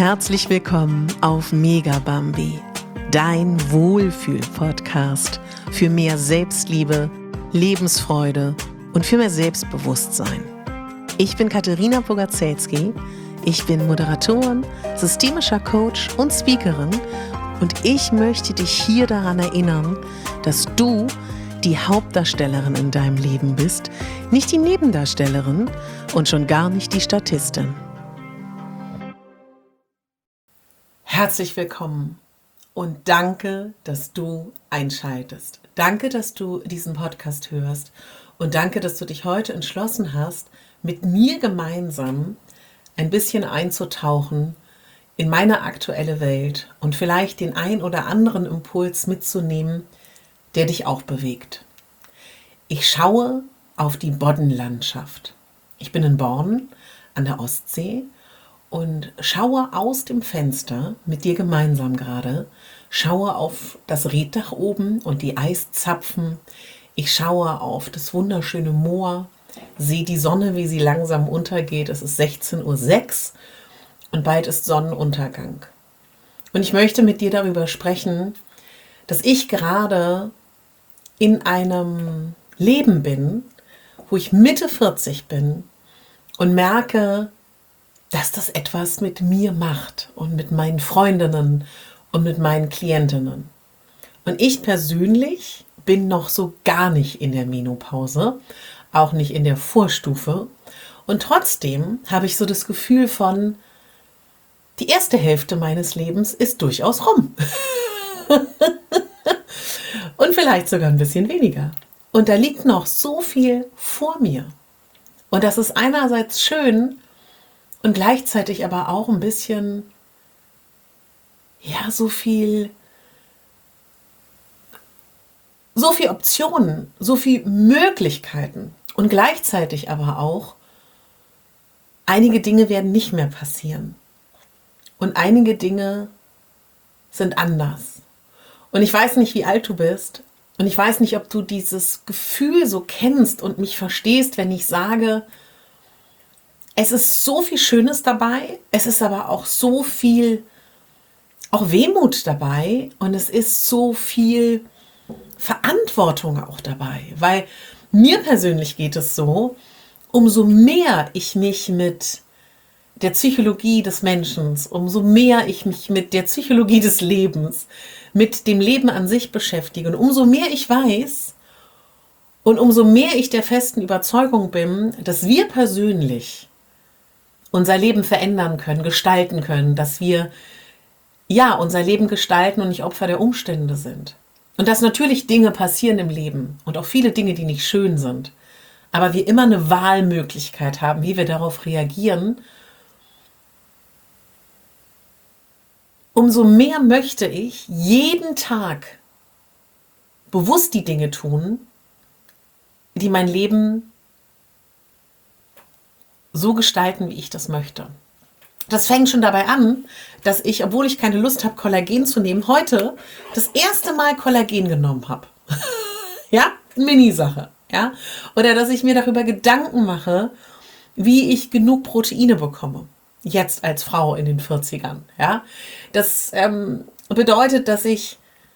Herzlich willkommen auf Mega Bambi, dein Wohlfühl-Podcast für mehr Selbstliebe, Lebensfreude und für mehr Selbstbewusstsein. Ich bin Katharina Pogacelski, ich bin Moderatorin, systemischer Coach und Speakerin und ich möchte dich hier daran erinnern, dass du die Hauptdarstellerin in deinem Leben bist, nicht die Nebendarstellerin und schon gar nicht die Statistin. Herzlich willkommen und danke, dass du einschaltest. Danke, dass du diesen Podcast hörst und danke, dass du dich heute entschlossen hast, mit mir gemeinsam ein bisschen einzutauchen in meine aktuelle Welt und vielleicht den ein oder anderen Impuls mitzunehmen, der dich auch bewegt. Ich schaue auf die Boddenlandschaft. Ich bin in Born an der Ostsee und schaue aus dem Fenster, mit dir gemeinsam gerade, schaue auf das Reetdach oben und die Eiszapfen. Ich schaue auf das wunderschöne Moor, sehe die Sonne, wie sie langsam untergeht. Es ist 16:06 Uhr und bald ist Sonnenuntergang. Und ich möchte mit dir darüber sprechen, dass ich gerade in einem Leben bin, wo ich Mitte 40 bin und merke, dass das etwas mit mir macht und mit meinen Freundinnen und mit meinen Klientinnen. Und ich persönlich bin noch so gar nicht in der Menopause, auch nicht in der Vorstufe. Und trotzdem habe ich so das Gefühl von, die erste Hälfte meines Lebens ist durchaus rum. Und vielleicht sogar ein bisschen weniger. Und da liegt noch so viel vor mir. Und das ist einerseits schön und gleichzeitig aber auch ein bisschen, so viel Optionen, so viel Möglichkeiten. Und gleichzeitig aber auch, einige Dinge werden nicht mehr passieren. Und einige Dinge sind anders. Und ich weiß nicht, wie alt du bist. Und ich weiß nicht, ob du dieses Gefühl so kennst und mich verstehst, wenn ich sage, es ist so viel Schönes dabei, es ist aber auch so viel, auch Wehmut dabei und es ist so viel Verantwortung auch dabei. Weil mir persönlich geht es so, umso mehr ich mich mit der Psychologie des Menschen, umso mehr ich mich mit der Psychologie des Lebens, mit dem Leben an sich beschäftige und umso mehr ich weiß und umso mehr ich der festen Überzeugung bin, dass wir persönlich unser Leben verändern können, gestalten können, dass wir unser Leben gestalten und nicht Opfer der Umstände sind. Und dass natürlich Dinge passieren im Leben und auch viele Dinge, die nicht schön sind, aber wir immer eine Wahlmöglichkeit haben, wie wir darauf reagieren. Umso mehr möchte ich jeden Tag bewusst die Dinge tun, die mein Leben so gestalten, wie ich das möchte. Das fängt schon dabei an, dass ich, obwohl ich keine Lust habe, Kollagen zu nehmen, heute das erste Mal Kollagen genommen habe. Mini-Sache. Oder dass ich mir darüber Gedanken mache, wie ich genug Proteine bekomme. Jetzt als Frau in den 40ern. Das bedeutet, dass ich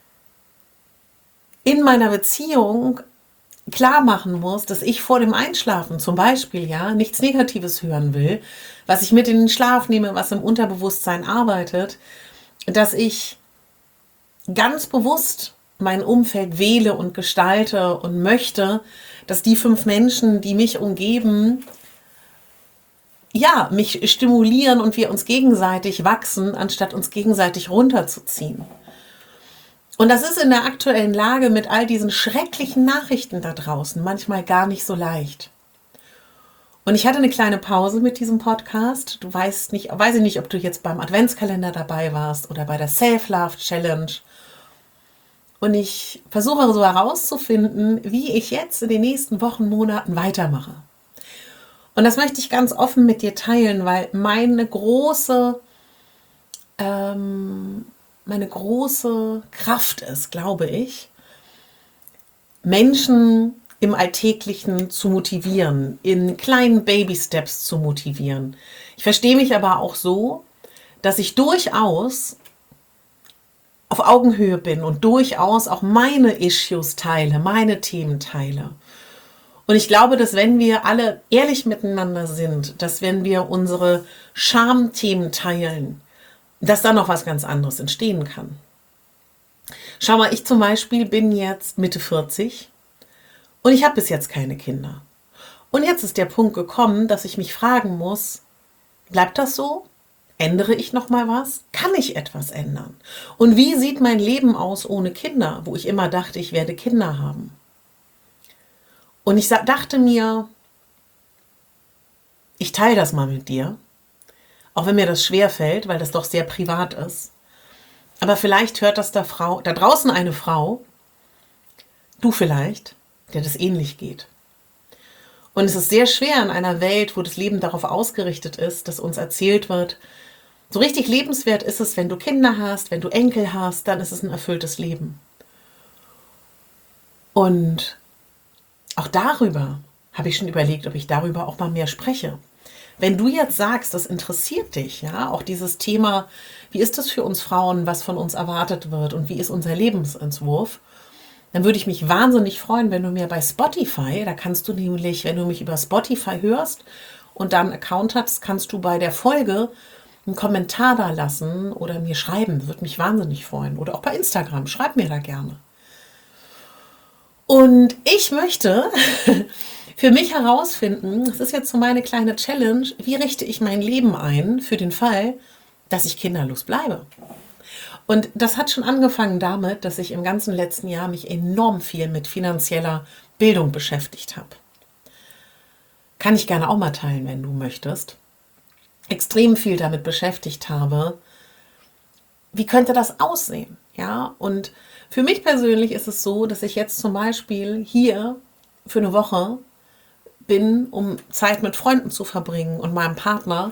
in meiner Beziehung klar machen muss, dass ich vor dem Einschlafen zum Beispiel nichts Negatives hören will, was ich mit in den Schlaf nehme, was im Unterbewusstsein arbeitet, dass ich ganz bewusst mein Umfeld wähle und gestalte und möchte, dass die 5 Menschen, die mich umgeben, mich stimulieren und wir uns gegenseitig wachsen, anstatt uns gegenseitig runterzuziehen. Und das ist in der aktuellen Lage mit all diesen schrecklichen Nachrichten da draußen manchmal gar nicht so leicht. Und ich hatte eine kleine Pause mit diesem Podcast. Weiß ich nicht, ob du jetzt beim Adventskalender dabei warst oder bei der Self-Love-Challenge. Und ich versuche so herauszufinden, wie ich jetzt in den nächsten Wochen, Monaten weitermache. Und das möchte ich ganz offen mit dir teilen, weil meine große Kraft ist, glaube ich, Menschen im Alltäglichen zu motivieren, in kleinen Baby-Steps zu motivieren. Ich verstehe mich aber auch so, dass ich durchaus auf Augenhöhe bin und durchaus auch meine Issues teile, meine Themen teile. Und ich glaube, dass wenn wir alle ehrlich miteinander sind, dass wenn wir unsere Schamthemen teilen, dass da noch was ganz anderes entstehen kann. Schau mal, ich zum Beispiel bin jetzt Mitte 40 und ich habe bis jetzt keine Kinder. Und jetzt ist der Punkt gekommen, dass ich mich fragen muss, bleibt das so? Ändere ich noch mal was? Kann ich etwas ändern? Und wie sieht mein Leben aus ohne Kinder, wo ich immer dachte, ich werde Kinder haben? Und ich dachte mir, ich teile das mal mit dir, auch wenn mir das schwerfällt, weil das doch sehr privat ist. Aber vielleicht hört das da draußen eine Frau, du vielleicht, der das ähnlich geht. Und es ist sehr schwer in einer Welt, wo das Leben darauf ausgerichtet ist, dass uns erzählt wird, so richtig lebenswert ist es, wenn du Kinder hast, wenn du Enkel hast, dann ist es ein erfülltes Leben. Und auch darüber habe ich schon überlegt, ob ich darüber auch mal mehr spreche. Wenn du jetzt sagst, das interessiert dich, ja, auch dieses Thema, wie ist das für uns Frauen, was von uns erwartet wird und wie ist unser Lebensentwurf, dann würde ich mich wahnsinnig freuen, wenn du mir bei Spotify, da kannst du nämlich, wenn du mich über Spotify hörst und dann einen Account hast, kannst du bei der Folge einen Kommentar da lassen oder mir schreiben, würde mich wahnsinnig freuen. Oder auch bei Instagram, schreib mir da gerne. Und ich möchte für mich herausfinden, das ist jetzt so meine kleine Challenge, wie richte ich mein Leben ein für den Fall, dass ich kinderlos bleibe. Und das hat schon angefangen damit, dass ich im ganzen letzten Jahr mich enorm viel mit finanzieller Bildung beschäftigt habe. Kann ich gerne auch mal teilen, wenn du möchtest. Extrem viel damit beschäftigt habe, wie könnte das aussehen? Ja, und für mich persönlich ist es so, dass ich jetzt zum Beispiel hier für eine Woche bin, um Zeit mit Freunden zu verbringen und meinem Partner,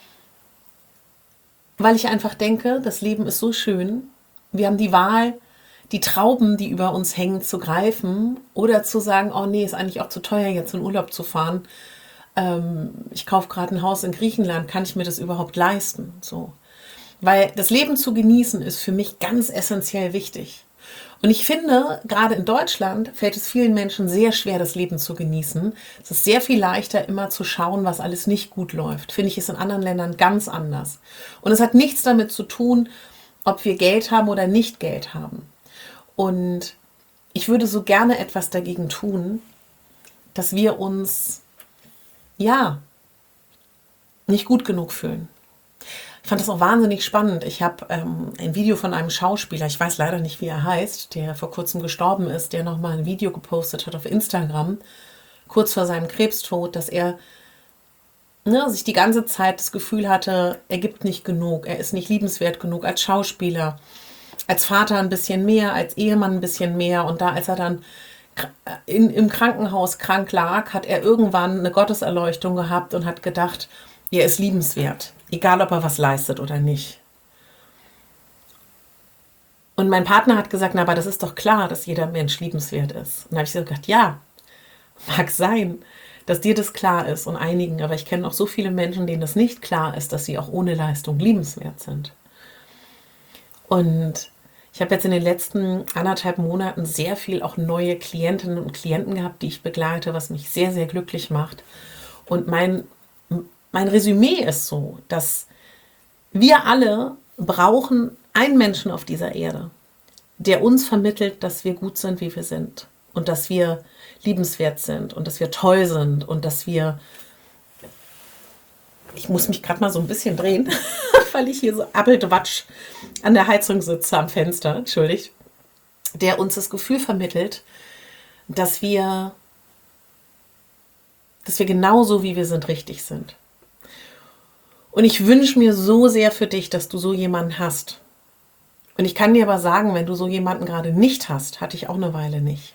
weil ich einfach denke, das Leben ist so schön. Wir haben die Wahl, die Trauben, die über uns hängen, zu greifen oder zu sagen, oh nee, ist eigentlich auch zu teuer, jetzt in Urlaub zu fahren. Ich kaufe gerade ein Haus in Griechenland, kann ich mir das überhaupt leisten? So. Weil das Leben zu genießen ist für mich ganz essentiell wichtig. Und ich finde, gerade in Deutschland fällt es vielen Menschen sehr schwer, das Leben zu genießen. Es ist sehr viel leichter, immer zu schauen, was alles nicht gut läuft. Finde ich es in anderen Ländern ganz anders. Und es hat nichts damit zu tun, ob wir Geld haben oder nicht Geld haben. Und ich würde so gerne etwas dagegen tun, dass wir uns, ja, nicht gut genug fühlen. Ich fand das auch wahnsinnig spannend. Ich habe ein Video von einem Schauspieler, ich weiß leider nicht, wie er heißt, der vor kurzem gestorben ist, der nochmal ein Video gepostet hat auf Instagram, kurz vor seinem Krebstod, dass er sich die ganze Zeit das Gefühl hatte, er gibt nicht genug, er ist nicht liebenswert genug als Schauspieler, als Vater ein bisschen mehr, als Ehemann ein bisschen mehr. Und da, als er dann im Krankenhaus krank lag, hat er irgendwann eine Gotteserleuchtung gehabt und hat gedacht, er ist liebenswert, egal ob er was leistet oder nicht. Und mein Partner hat gesagt, na, aber das ist doch klar, dass jeder Mensch liebenswert ist. Und da habe ich so gedacht, ja, mag sein, dass dir das klar ist und einigen, aber ich kenne auch so viele Menschen, denen das nicht klar ist, dass sie auch ohne Leistung liebenswert sind. Und ich habe jetzt in den letzten 1,5 Monaten sehr viel auch neue Klientinnen und Klienten gehabt, die ich begleite, was mich sehr, sehr glücklich macht. Und mein Resümee ist so, dass wir alle brauchen einen Menschen auf dieser Erde, der uns vermittelt, dass wir gut sind, wie wir sind und dass wir liebenswert sind und dass wir toll sind und dass wir, ich muss mich gerade mal so ein bisschen drehen, weil ich hier so Abbeldwatsch an der Heizung sitze am Fenster, entschuldigt, der uns das Gefühl vermittelt, dass wir genauso, wie wir sind, richtig sind. Und ich wünsche mir so sehr für dich, dass du so jemanden hast. Und ich kann dir aber sagen, wenn du so jemanden gerade nicht hast, hatte ich auch eine Weile nicht.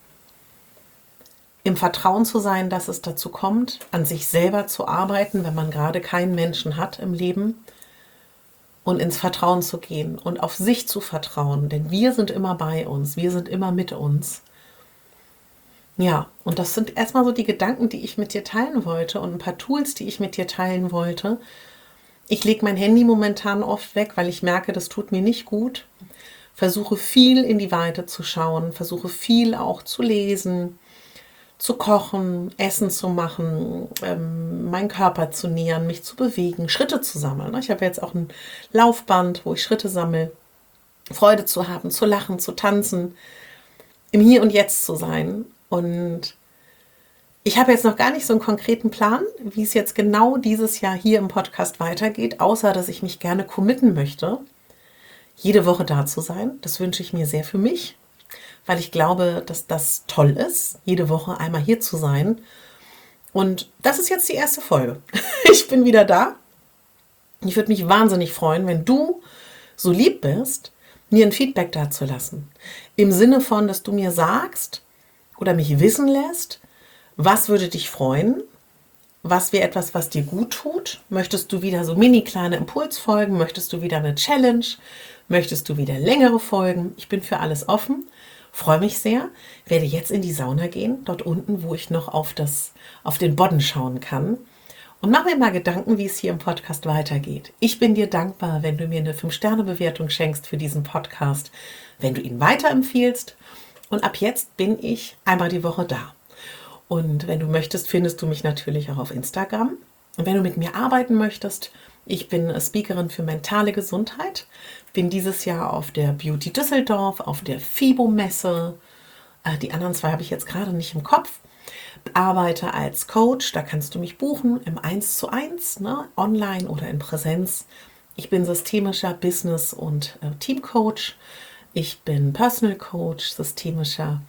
Im Vertrauen zu sein, dass es dazu kommt, an sich selber zu arbeiten, wenn man gerade keinen Menschen hat im Leben und ins Vertrauen zu gehen und auf sich zu vertrauen, denn wir sind immer bei uns, wir sind immer mit uns. Ja, und das sind erstmal so die Gedanken, die ich mit dir teilen wollte und ein paar Tools, die ich mit dir teilen wollte, Ich lege mein Handy momentan oft weg, weil ich merke, das tut mir nicht gut. Versuche viel in die Weite zu schauen, versuche viel auch zu lesen, zu kochen, Essen zu machen, meinen Körper zu nähern, mich zu bewegen, Schritte zu sammeln. Ich habe jetzt auch ein Laufband, wo ich Schritte sammle, Freude zu haben, zu lachen, zu tanzen, im Hier und Jetzt zu sein. Und ich habe jetzt noch gar nicht so einen konkreten Plan, wie es jetzt genau dieses Jahr hier im Podcast weitergeht, außer dass ich mich gerne committen möchte, jede Woche da zu sein. Das wünsche ich mir sehr für mich, weil ich glaube, dass das toll ist, jede Woche einmal hier zu sein. Und das ist jetzt die erste Folge. Ich bin wieder da. Ich würde mich wahnsinnig freuen, wenn du so lieb bist, mir ein Feedback dazulassen. Im Sinne von, dass du mir sagst oder mich wissen lässt, was würde dich freuen? Was wäre etwas, was dir gut tut? Möchtest du wieder so mini kleine Impulsfolgen? Möchtest du wieder eine Challenge? Möchtest du wieder längere Folgen? Ich bin für alles offen. Freue mich sehr. Werde jetzt in die Sauna gehen, dort unten, wo ich noch auf den Bodden schauen kann. Und mach mir mal Gedanken, wie es hier im Podcast weitergeht. Ich bin dir dankbar, wenn du mir eine 5-Sterne-Bewertung schenkst für diesen Podcast, wenn du ihn weiterempfiehlst. Und ab jetzt bin ich einmal die Woche da. Und wenn du möchtest, findest du mich natürlich auch auf Instagram. Und wenn du mit mir arbeiten möchtest, ich bin Speakerin für mentale Gesundheit, bin dieses Jahr auf der Beauty Düsseldorf, auf der FIBO-Messe. Die anderen 2 habe ich jetzt gerade nicht im Kopf. Arbeite als Coach, da kannst du mich buchen im 1:1, online oder in Präsenz. Ich bin systemischer Business- und Teamcoach. Ich bin Personal Coach, systemischer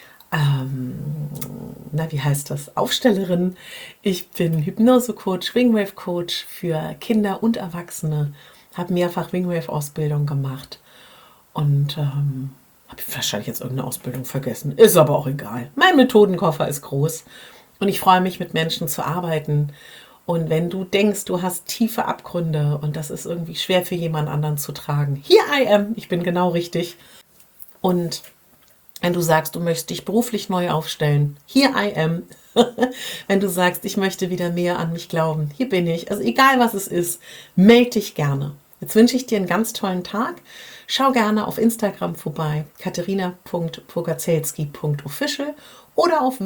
Aufstellerin. Ich bin Hypnose-Coach, Wingwave-Coach für Kinder und Erwachsene, habe mehrfach Wingwave-Ausbildung gemacht und habe wahrscheinlich jetzt irgendeine Ausbildung vergessen. Ist aber auch egal. Mein Methodenkoffer ist groß und ich freue mich, mit Menschen zu arbeiten. Und wenn du denkst, du hast tiefe Abgründe und das ist irgendwie schwer für jemand anderen zu tragen, here I am, ich bin genau richtig. Und wenn du sagst, du möchtest dich beruflich neu aufstellen, here I am. Wenn du sagst, ich möchte wieder mehr an mich glauben, hier bin ich. Also egal was es ist, melde dich gerne. Jetzt wünsche ich dir einen ganz tollen Tag. Schau gerne auf Instagram vorbei, katerina.pogazelski.official oder auf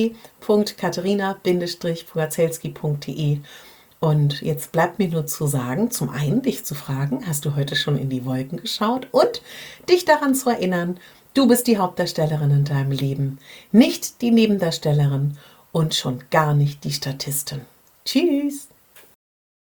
www.katerina-pogazelski.de. Und jetzt bleibt mir nur zu sagen, zum einen dich zu fragen, hast du heute schon in die Wolken geschaut und dich daran zu erinnern, du bist die Hauptdarstellerin in deinem Leben, nicht die Nebendarstellerin und schon gar nicht die Statistin. Tschüss!